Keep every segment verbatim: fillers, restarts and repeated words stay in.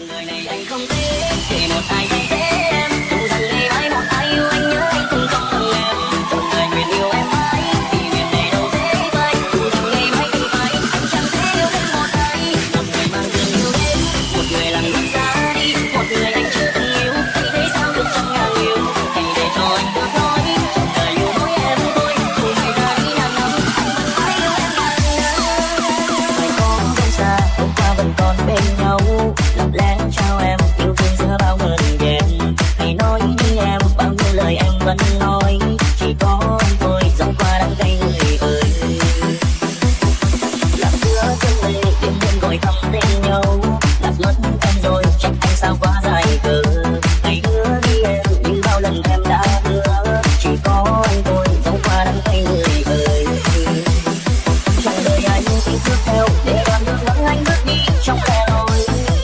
người này anh không thích thì một ai thay thế em, dù rằng ngày mai một ai yêu anh nhớ anh cũng không bằng em, một người nguyện yêu em mãi thì việc này đâu dễ vậy, dù rằng ngày mai anh phải anh chẳng thể yêu thêm một ai, một người mang thương yêu đến, một người làm ngược ra đi, một người anh chưa từng yêu, thì thế sao được trăm ngàn yêu, hãy để cho anh được nói, trong đời yêu mỗi em thôi, dù ngày ra đi ngàn năm, anh vẫn phải yêu em ngàn năm. Phải có bên xa, hôm qua vẫn còn bên nhau, lặng lẽ trao em yêu thương giữa bao ngần đèn, hãy nói đi em bao nhiêu lời em vẫn nói, chỉ có anh thôi dòng qua đắng cay người ơi. Lạc giữa chân mình đêm đêm gọi thăm tên nhau, lạc mất em rồi trách anh sao quá dài cờ, hãy hứa đi em như bao lần em đã hứa, chỉ có anh thôi dòng qua đắng cay người ơi. Chẳng đời ai nhưng tình bước theo để đoạn đường vắng anh bước đi trong khe lối,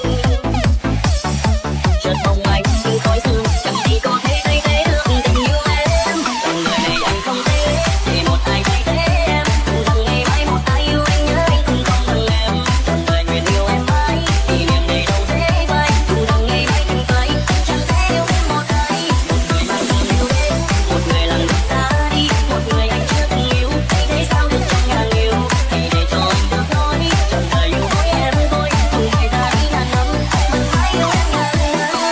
chợt mong anh như khói sương chẳng gì có thể thay thế được tình yêu em, còn người này anh không thể để một ai thay thế em, dù rằng ngày mai một ai yêu anh nhớ anh cũng không bằng em, còn người nguyện yêu em mãi thì việc này đâu dễ vậy, dù rằng ngày mai anh phải anh chẳng thể yêu thêm một ai, một người mang thương yêu đến, một người làm ngược ra đi, một người anh chưa từng yêu, hãy thế sao được trăm ngàn yêu, hãy để cho anh được nói, trong đời yêu mỗi em thôi, dù ngày ra đi ngàn năm, anh vẫn phải yêu em ngàn năm.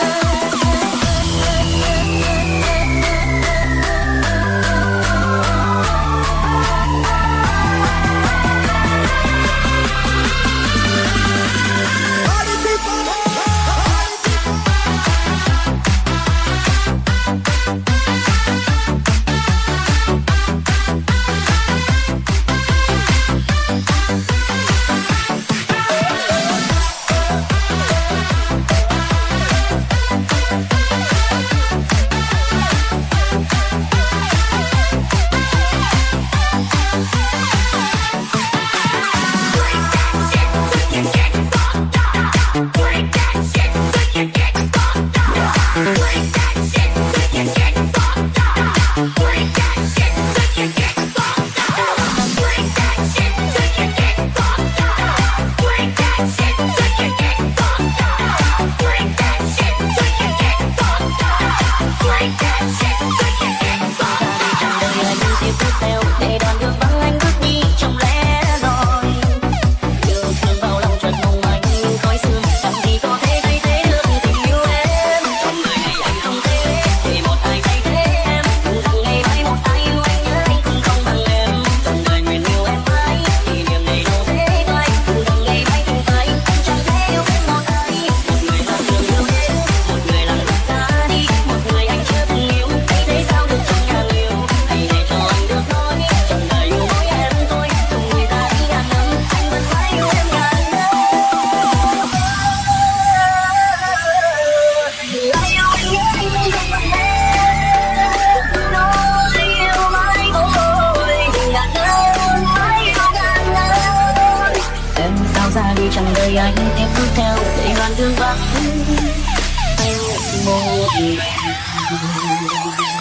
Để đoạn đường vắng anh bước đi trong lẽ loi, yêu thương bao lòng chợt mong anh như khói sương chẳng gì có thể thay thế được tình yêu em, trong người này anh không thể để một ai thay thế em, dù rằng ngày mai một ai yêu anh nhớ anh cũng không bằng em, trong đời nguyện yêu em mãi thì việc này đâu dễ vậy, dù rằng ngày mai anh phải anh chẳng thể yêu thêm một ai, một người mang thương yêu đến, một người làm ngược ra đi, một người anh chưa từng yêu, hãy thế sao được trăm ngàn yêu, hãy để cho anh được nói, trong đời yêu mỗi em thôi, dù người ta đi ngàn năm, anh vẫn phải yêu em ngàn năm. Ai yêu anh nhớ anh cũng không bằng em, nói yêu mãi thôi, ngàn năm mãi yêu ngàn năm. Em sao ra đi chẳng đời anh tiếp bước theo để đoạn đường vắng anh một mình.